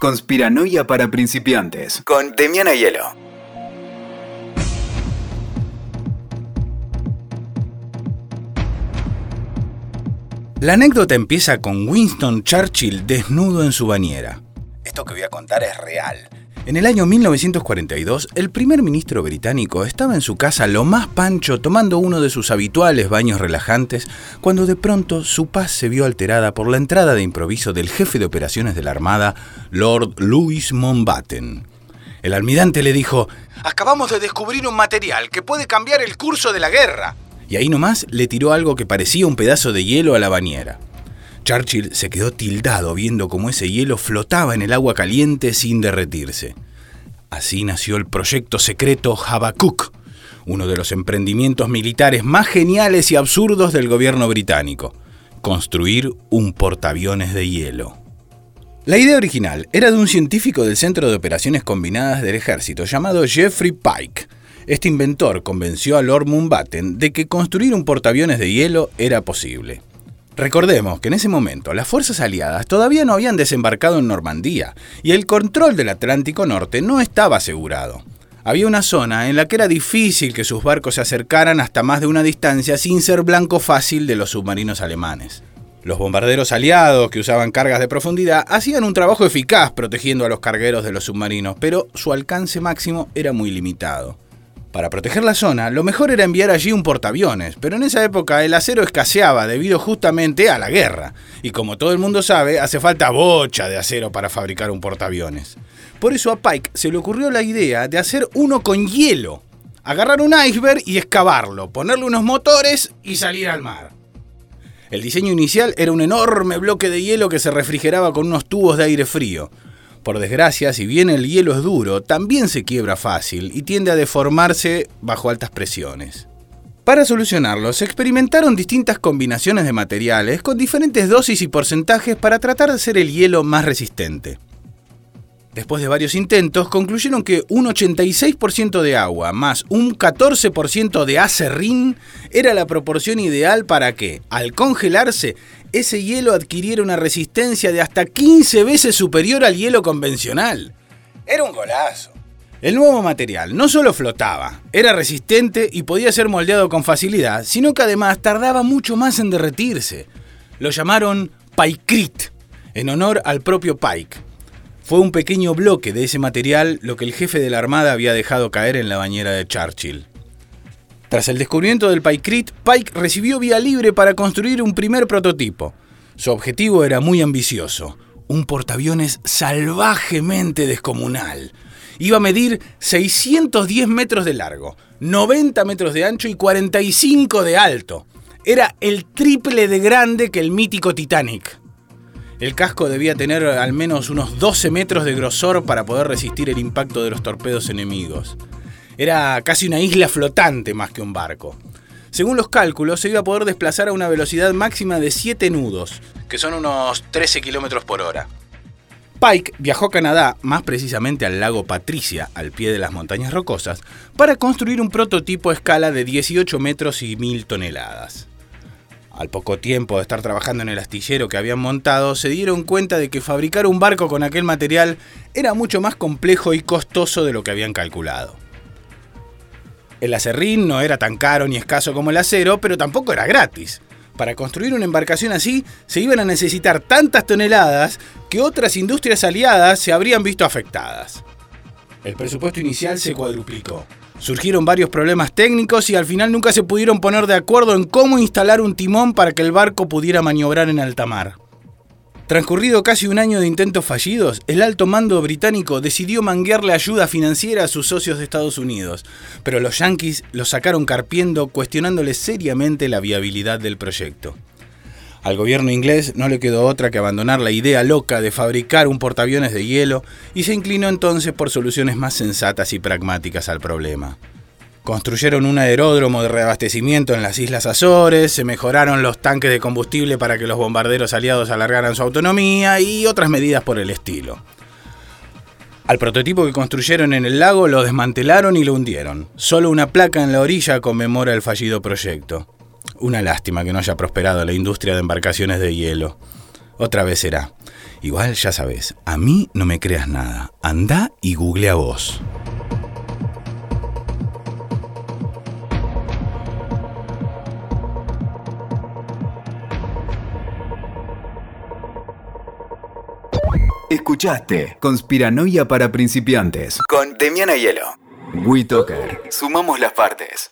Conspiranoia para principiantes, con Demiana Hielo. La anécdota empieza con Winston Churchill desnudo en su bañera. Esto que voy a contar es real. En el año 1942, el primer ministro británico estaba en su casa lo más pancho tomando uno de sus habituales baños relajantes, cuando de pronto su paz se vio alterada por la entrada de improviso del jefe de operaciones de la Armada, Lord Louis Mountbatten. El almirante le dijo: «Acabamos de descubrir un material que puede cambiar el curso de la guerra». Y ahí nomás le tiró algo que parecía un pedazo de hielo a la bañera. Churchill se quedó tildado viendo cómo ese hielo flotaba en el agua caliente sin derretirse. Así nació el proyecto secreto Habacuc, uno de los emprendimientos militares más geniales y absurdos del gobierno británico: construir un portaaviones de hielo. La idea original era de un científico del Centro de Operaciones Combinadas del Ejército llamado Geoffrey Pike. Este inventor convenció a Lord Mountbatten de que construir un portaaviones de hielo era posible. Recordemos que en ese momento las fuerzas aliadas todavía no habían desembarcado en Normandía y el control del Atlántico Norte no estaba asegurado. Había una zona en la que era difícil que sus barcos se acercaran hasta más de una distancia sin ser blanco fácil de los submarinos alemanes. Los bombarderos aliados, que usaban cargas de profundidad, hacían un trabajo eficaz protegiendo a los cargueros de los submarinos, pero su alcance máximo era muy limitado. Para proteger la zona, lo mejor era enviar allí un portaaviones, pero en esa época el acero escaseaba debido justamente a la guerra. Y como todo el mundo sabe, hace falta bocha de acero para fabricar un portaaviones. Por eso a Pike se le ocurrió la idea de hacer uno con hielo. Agarrar un iceberg y excavarlo, ponerle unos motores y salir al mar. El diseño inicial era un enorme bloque de hielo que se refrigeraba con unos tubos de aire frío. Por desgracia, si bien el hielo es duro, también se quiebra fácil y tiende a deformarse bajo altas presiones. Para solucionarlo, se experimentaron distintas combinaciones de materiales con diferentes dosis y porcentajes para tratar de hacer el hielo más resistente. Después de varios intentos, concluyeron que un 86% de agua más un 14% de acerrín era la proporción ideal para que, al congelarse, ese hielo adquiriera una resistencia de hasta 15 veces superior al hielo convencional. Era un golazo. El nuevo material no solo flotaba, era resistente y podía ser moldeado con facilidad, sino que además tardaba mucho más en derretirse. Lo llamaron Pykrete, en honor al propio Pike. Fue un pequeño bloque de ese material lo que el jefe de la Armada había dejado caer en la bañera de Churchill. Tras el descubrimiento del Pykrete, Pike recibió vía libre para construir un primer prototipo. Su objetivo era muy ambicioso: un portaaviones salvajemente descomunal. Iba a medir 610 metros de largo, 90 metros de ancho y 45 de alto. Era el triple de grande que el mítico Titanic. El casco debía tener al menos unos 12 metros de grosor para poder resistir el impacto de los torpedos enemigos. Era casi una isla flotante más que un barco. Según los cálculos, se iba a poder desplazar a una velocidad máxima de 7 nudos, que son unos 13 kilómetros por hora. Pike viajó a Canadá, más precisamente al lago Patricia, al pie de las montañas rocosas, para construir un prototipo a escala de 18 metros y 1000 toneladas. Al poco tiempo de estar trabajando en el astillero que habían montado, se dieron cuenta de que fabricar un barco con aquel material era mucho más complejo y costoso de lo que habían calculado. El acerrín no era tan caro ni escaso como el acero, pero tampoco era gratis. Para construir una embarcación así, se iban a necesitar tantas toneladas que otras industrias aliadas se habrían visto afectadas. El presupuesto inicial se cuadruplicó. Surgieron varios problemas técnicos y al final nunca se pudieron poner de acuerdo en cómo instalar un timón para que el barco pudiera maniobrar en alta mar. Transcurrido casi un año de intentos fallidos, el alto mando británico decidió manguearle ayuda financiera a sus socios de Estados Unidos, pero los yanquis los sacaron carpiendo, cuestionándole seriamente la viabilidad del proyecto. Al gobierno inglés no le quedó otra que abandonar la idea loca de fabricar un portaaviones de hielo y se inclinó entonces por soluciones más sensatas y pragmáticas al problema. Construyeron un aeródromo de reabastecimiento en las Islas Azores, se mejoraron los tanques de combustible para que los bombarderos aliados alargaran su autonomía y otras medidas por el estilo. Al prototipo que construyeron en el lago lo desmantelaron y lo hundieron. Solo una placa en la orilla conmemora el fallido proyecto. Una lástima que no haya prosperado la industria de embarcaciones de hielo. Otra vez será. Igual ya sabes, a mí no me creas nada. Andá y googlea vos. Escuchaste Conspiranoia para principiantes con Demiana Hielo. WeToker. Sumamos las partes.